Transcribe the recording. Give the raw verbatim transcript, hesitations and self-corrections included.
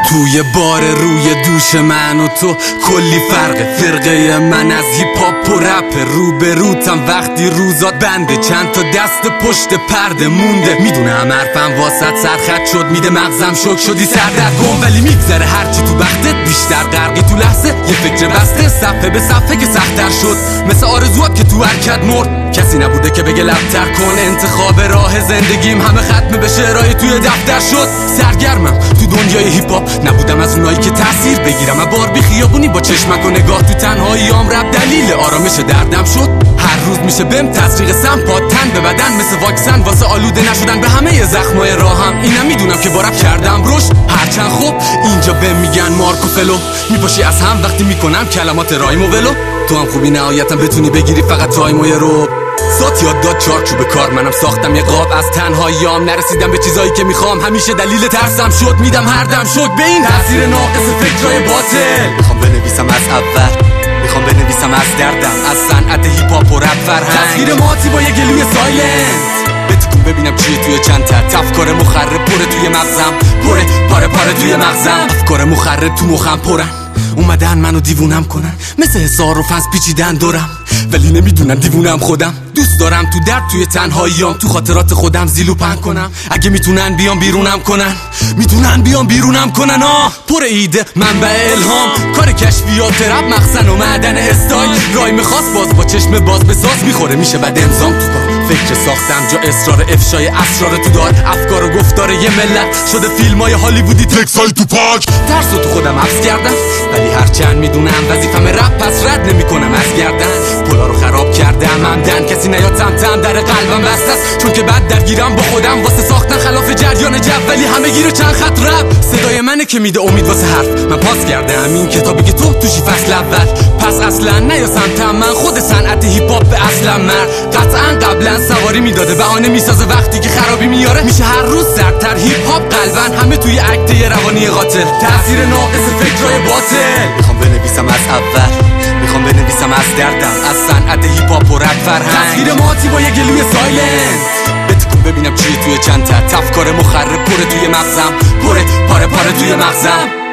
توی بار روی دوش من و تو کلی فرقه. فرقه من از هیپ هاپ و رپ، رو به روتم وقتی روزات بنده. چند تا دست پشت پرده مونده، میدونم حرفم واسط سرخط شد، میده مغزم شک شدی سردرگم. ولی میگذره هرچی تو بختت، بیشتر غرقی تو لحظه یه فکر بسته. صفحه به صفحه که سخت‌تر شد، مثل آرزوات که تو حرکت مرد. کسی نبوده که بگه لبتر کن، انتخاب راه زندگیم همه ختم به شعرهای توی دفتر شد. سرگرمم تو دنیای هیپ هاپ، نبودم از اونایی که تاثیر بگیرم. بار بی خیابونی با چشمک و نگاه تو تنهاییام رپ دلیل آرامش دردم شد. هر روز میشه بهم تزریق سم، پاد تن به بدن مثل واکسن، واسه آلوده نشدن به همه زخمای راهم. اینم میدونم که با رپ کردم رشد، هرچند خب اینجا بهم میگن مارکو فلو. میپاشی از هم وقتی میکنم کلمات رایم و ولو. تو هم خوبی نهایتاً بتونی بگیری فقط تایم و یه رو. سات یاد داد چارچوب کار، منم ساختم یه قاب از تنهاییام. نرسیدم به چیزایی که میخوام، همیشه دلیل ترسم شد. میدم هر دم شد به این تاثیر ناقص فکرای باطل. میخوام بنویسم از اول، میخوام بنویسم از دردم، از صنعت هیپ هاپ و رپ فرهنگ. تصویر ماتی با یه گلوی سایلنت، بتکون ببینم چیه توی چند تت. افکار مخرب پره توی مغزم، پره پاره پاره توی مغزم. افکار مخرب تو مخم پرن، اومدن منو دیوونم کنن، مثل حصار و فنس پیچیدن دورم. ولی نمیدونن دیوونم خودم. دوست دارم تو درد توی تنهاییام، تو خاطرات خودم زیلو پن کنم. اگه میتونن بیان بیرونم کنن، میتونن بیان بیرونم کنن. آه پر ایده منبع الهام، کار کشفیات رپ مخزن و معدن استایل. رایم خاص باز با چشم باز به ساز میخوره، میشه بعد امضام تو کار. فکر ساختم جا اصرار افشای اسرار تو دار. افکار و گفتار یه ملت شده فیلمای هالیوودی، تکسای تو پاک. ترسو تو خودم حبس کردم، ولی هرچند میدونم وظیفم رپ، پس رد نمیکنم از گردن. پولا رو خراب کردم عمدن، کسی نیاد تمتم در قلبم بسته است. چون که بعد درگیرم با خودم واسه ساختن خلاف جریان جو. ولی همه گیره چند خط رپ، صدای منه که میده امید واسه حرف. من پاس کردم این کتابی که تو توشی فصل اول. پس اصلا نیا سمتم، من خود صنعت هیپ هاپ به اصلم مرد. قطعا قبلا سواری میداده، بهانه میسازه وقتی که خرابی میاره. میشه هر روز سردتر هیپ هاپ قلبن، همه توی اکته روانی قاتل. تاثیر ناقص فکرای باطل. میخوام بنویسم از اول، میخوام بنویسم از دردم، از صنعت هیپ هاپ و رپ فرهنگ. تصویر ماتی با یه گلوی سایلنت، بتکون ببینم چیه توی چند تت. افکار مخرب پره توی مغزم، پره پاره پاره توی مغزم.